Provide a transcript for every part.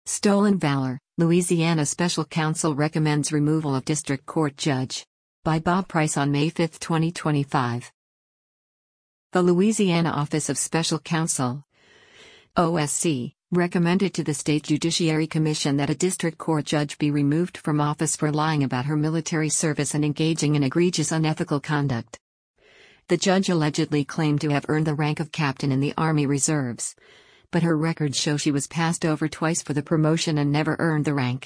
Stolen Valor, Louisiana Special Counsel recommends removal of District Court Judge. By Bob Price on May 5, 2025. The Louisiana Office of Special Counsel, OSC, recommended to the State Judiciary Commission that a district court judge be removed from office for lying about her military service and engaging in egregious unethical conduct. The judge allegedly claimed to have earned the rank of captain in the Army Reserves, but her records show she was passed over twice for the promotion and never earned the rank.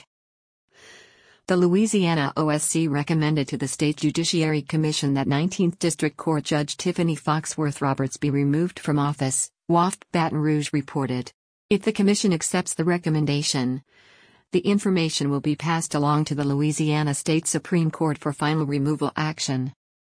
The Louisiana OSC recommended to the State Judiciary Commission that 19th District Court Judge Tiffany Foxworth Roberts be removed from office, WAFB Baton Rouge reported. If the Commission accepts the recommendation, the information will be passed along to the Louisiana State Supreme Court for final removal action.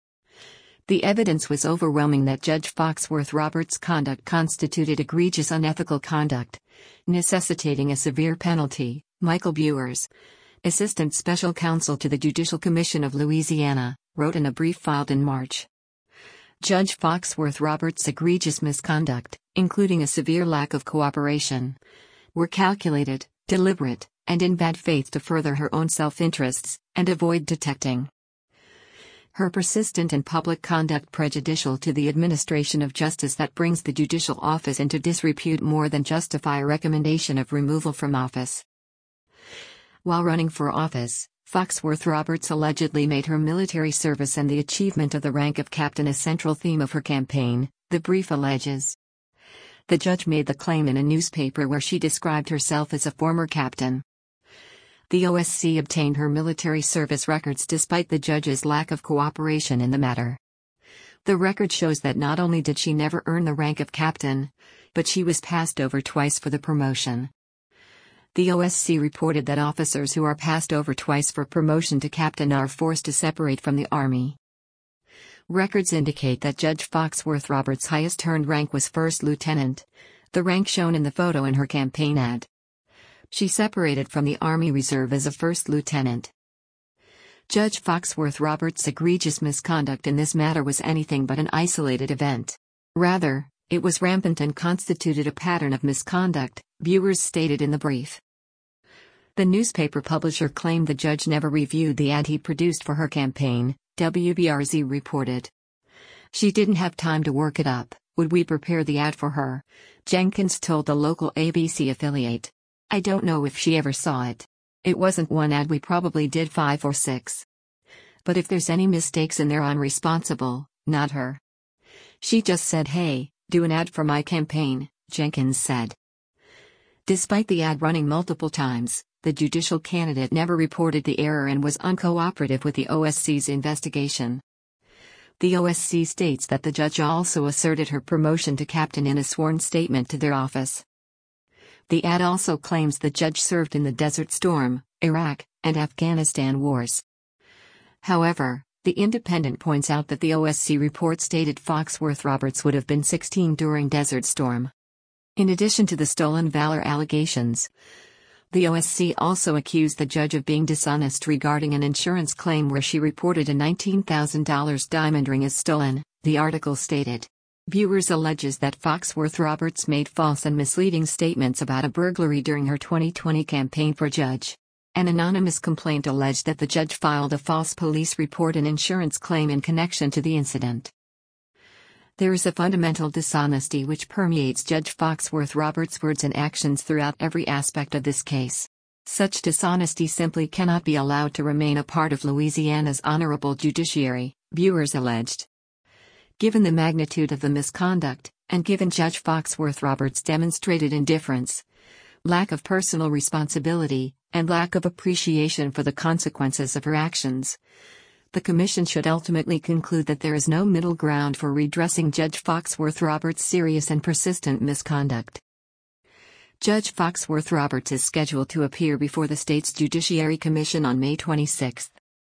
The evidence was overwhelming that Judge Foxworth Roberts' conduct constituted egregious unethical conduct, necessitating a severe penalty, Michael Buers, Assistant Special Counsel to the Judicial Commission of Louisiana, wrote in a brief filed in March. Judge Foxworth Roberts' egregious misconduct, including a severe lack of cooperation, were calculated, deliberate, and in bad faith to further her own self-interests and avoid detecting. Her persistent and public conduct prejudicial to the administration of justice that brings the judicial office into disrepute more than justify a recommendation of removal from office. While running for office, Foxworth Roberts allegedly made her military service and the achievement of the rank of captain a central theme of her campaign, the brief alleges. The judge made the claim in a newspaper where she described herself as a former captain. The OSC obtained her military service records despite the judge's lack of cooperation in the matter. The record shows that not only did she never earn the rank of captain, but she was passed over twice for the promotion. The OSC reported that officers who are passed over twice for promotion to captain are forced to separate from the Army. Records indicate that Judge Foxworth Roberts' highest earned rank was first lieutenant, the rank shown in the photo in her campaign ad. She separated from the Army Reserve as a first lieutenant. Judge Foxworth Roberts' egregious misconduct in this matter was anything but an isolated event. Rather, it was rampant and constituted a pattern of misconduct, Buers stated in the brief. The newspaper publisher claimed the judge never reviewed the ad he produced for her campaign, WBRZ reported. She didn't have time to work it up. Would we prepare the ad for her? Jenkins told the local ABC affiliate. I don't know if she ever saw it. It wasn't one ad, we probably did 5 or 6. But if there's any mistakes in there, I'm responsible, not her. She just said, hey, do an ad for my campaign, Jenkins said. Despite the ad running multiple times, the judicial candidate never reported the error and was uncooperative with the OSC's investigation. The OSC states that the judge also asserted her promotion to captain in a sworn statement to their office. The ad also claims the judge served in the Desert Storm, Iraq, and Afghanistan wars. However, The Independent points out that the OSC report stated Foxworth Roberts would have been 16 during Desert Storm. In addition to the stolen valor allegations, the OSC also accused the judge of being dishonest regarding an insurance claim where she reported a $19,000 diamond ring as stolen, the article stated. Buers alleges that Foxworth Roberts made false and misleading statements about a burglary during her 2020 campaign for judge. An anonymous complaint alleged that the judge filed a false police report and insurance claim in connection to the incident. There is a fundamental dishonesty which permeates Judge Foxworth Roberts' words and actions throughout every aspect of this case. Such dishonesty simply cannot be allowed to remain a part of Louisiana's honorable judiciary, Buers alleged. Given the magnitude of the misconduct, and given Judge Foxworth Roberts' demonstrated indifference, lack of personal responsibility, and lack of appreciation for the consequences of her actions, the Commission should ultimately conclude that there is no middle ground for redressing Judge Foxworth Roberts' serious and persistent misconduct. Judge Foxworth Roberts is scheduled to appear before the state's Judiciary Commission on May 26.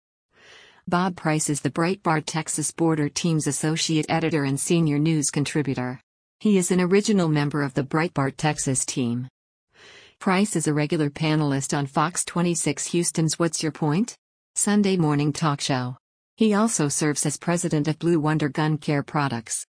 Bob Price is the Breitbart Texas Border Team's associate editor and senior news contributor. He is an original member of the Breitbart Texas team. Price is a regular panelist on Fox 26 Houston's What's Your Point? Sunday morning talk show. He also serves as president of Blue Wonder Gun Care Products.